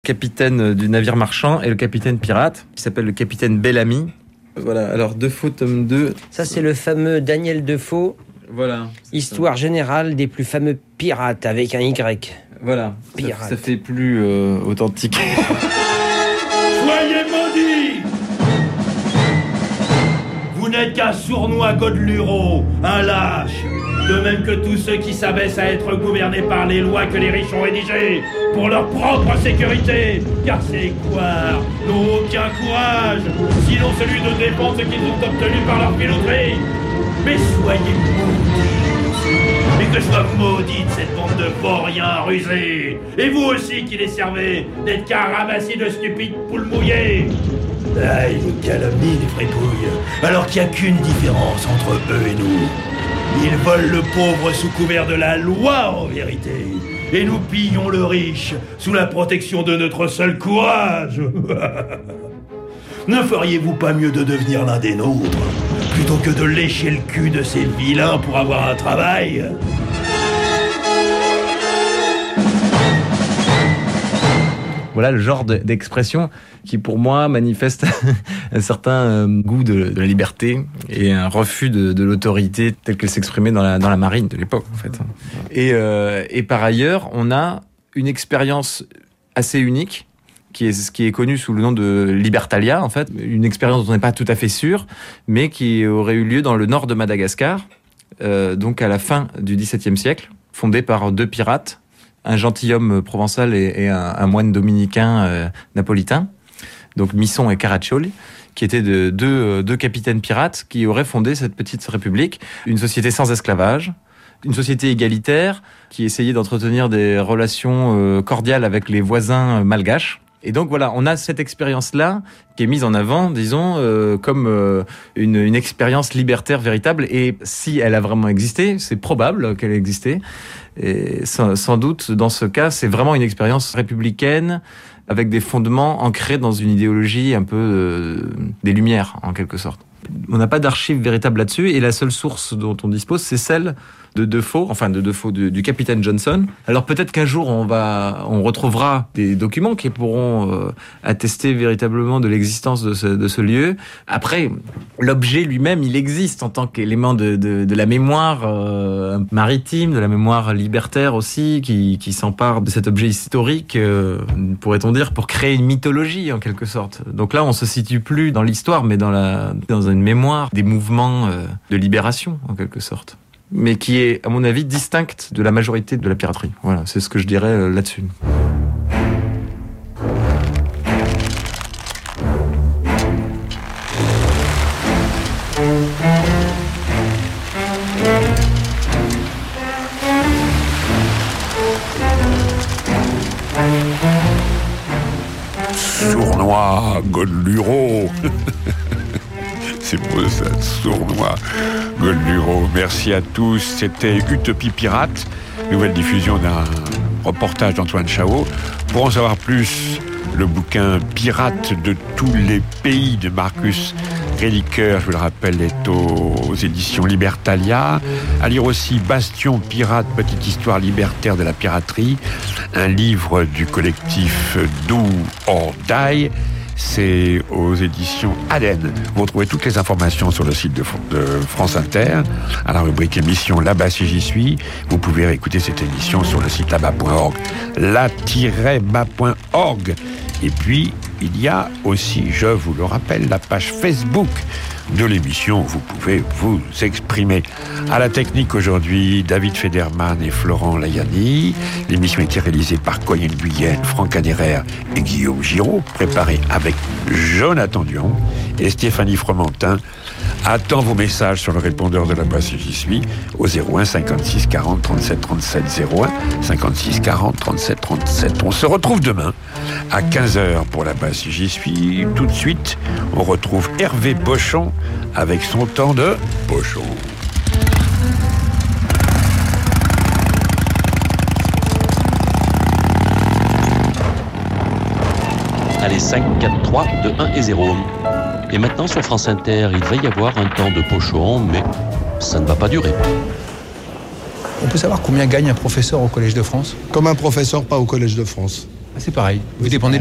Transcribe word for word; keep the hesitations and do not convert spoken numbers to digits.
capitaine du navire marchand, et le capitaine pirate, qui s'appelle le capitaine Bellamy. Voilà, alors Defoe, tome deux. Ça, c'est le fameux Daniel Defoe. Voilà. Histoire ça. Générale des plus fameux pirates, avec un Y. Voilà, Pirate. Ça, ça fait plus euh, authentique. Soyez maudits! Vous n'êtes qu'un sournois Godelureau, un lâche, de même que tous ceux qui s'abaissent à être gouvernés par les lois que les riches ont rédigées pour leur propre sécurité, car ces couards n'ont aucun courage, sinon celui de défendre ce qu'ils ont obtenu par leur piloterie. Mais soyez maudits, et que je sois maudite cette bande de vauriens rusés, et vous aussi qui les servez d'être qu'un ramassis de stupides poules mouillées. Ah, ils nous calomnient, les fripouilles, alors qu'il n'y a qu'une différence entre eux et nous. Ils volent le pauvre sous couvert de la loi, en vérité, et nous pillons le riche sous la protection de notre seul courage. Ne feriez-vous pas mieux de devenir l'un des nôtres, plutôt que de lécher le cul de ces vilains pour avoir un travail? Voilà le genre d'expression qui, pour moi, manifeste un certain goût de, de la liberté et un refus de, de l'autorité telle qu'elle s'exprimait dans la, dans la marine de l'époque, en fait. Et, euh, et par ailleurs, on a une expérience assez unique qui est, qui est connue sous le nom de Libertalia, en fait. Une expérience dont on n'est pas tout à fait sûr, mais qui aurait eu lieu dans le nord de Madagascar, euh, donc à la fin du dix-septième siècle, fondée par deux pirates, un gentilhomme provençal et, et un, un moine dominicain euh, napolitain, donc Misson et Caraccioli, qui étaient de, deux, deux capitaines pirates qui auraient fondé cette petite république, une société sans esclavage, une société égalitaire qui essayait d'entretenir des relations euh, cordiales avec les voisins malgaches. Et donc voilà, on a cette expérience-là qui est mise en avant, disons, euh, comme euh, une, une expérience libertaire véritable. Et si elle a vraiment existé, c'est probable qu'elle ait existé. Et sans, sans doute, dans ce cas, c'est vraiment une expérience républicaine avec des fondements ancrés dans une idéologie un peu euh, des Lumières, en quelque sorte. On n'a pas d'archives véritables là-dessus, et la seule source dont on dispose, c'est celle de Defoe, enfin de Defoe, de, du capitaine Johnson. Alors peut-être qu'un jour on va, on retrouvera des documents qui pourront euh, attester véritablement de l'existence de ce, de ce lieu. Après, l'objet lui-même, il existe en tant qu'élément de, de, de la mémoire euh, maritime, de la mémoire libertaire aussi, qui, qui s'empare de cet objet historique, euh, pourrait-on dire, pour créer une mythologie en quelque sorte. Donc là, on se situe plus dans l'histoire, mais dans la, dans une mémoire des mouvements euh, de libération en quelque sorte, mais qui est, à mon avis, distincte de la majorité de la piraterie. Voilà, c'est ce que je dirais euh, là-dessus. Sournois, Godelureau. C'est beau ça, sournois, Godelureau. Merci à tous. C'était Utopie Pirate, nouvelle diffusion d'un reportage d'Antoine Chao. Pour en savoir plus, le bouquin Pirates de tous les pays de Marcus Reliqueur, je vous le rappelle, est aux éditions Libertalia. À lire aussi Bastion Pirate, petite histoire libertaire de la piraterie, un livre du collectif Do or Die. C'est aux éditions Aden. Vous retrouvez toutes les informations sur le site de, de France Inter, à la rubrique émission Là-bas si j'y suis. Vous pouvez réécouter cette émission sur le site là-bas point org, là tiret bas point org. Et puis, il y a aussi, je vous le rappelle, la page Facebook de l'émission où vous pouvez vous exprimer. À la technique aujourd'hui, David Federman et Florent Layani. L'émission a été réalisée par Coyenne Guyenne, Franck Anéraire et Guillaume Giraud, préparée avec Jonathan Dion et Stéphanie Fromentin. Attends vos messages sur le répondeur de Là-bas si j'y suis au zéro un cinquante-six quarante trente-sept trente-sept zéro un cinquante-six quarante trente-sept trente-sept. On se retrouve demain à quinze heures pour Là-bas si j'y suis. Tout de suite, on retrouve Hervé Pochon avec son temps de pochon. Allez, cinq, quatre, trois, deux, un et zéro. Et maintenant, sur France Inter, il va y avoir un temps de pochon, mais ça ne va pas durer. On peut savoir combien gagne un professeur au Collège de France ? Comme un professeur, pas au Collège de France. Ah, c'est pareil. Vous dépendez